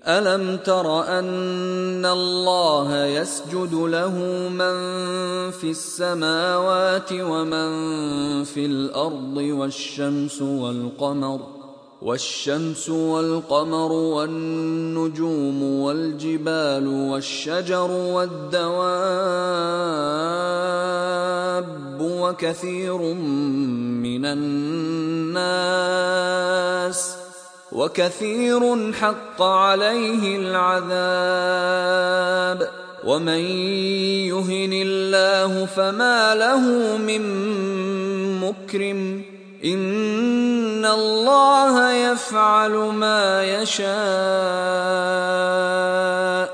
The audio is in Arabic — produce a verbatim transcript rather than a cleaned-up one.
ألم تر أن الله يسجد له من في السماوات ومن في الأرض والشمس والقمر والشمس والقمر والنجوم والجبال والشجر والدواب وكثير من الناس وكثير حق عليه العذاب ومن يهن الله فما له من مكرم إن الله يفعل ما يشاء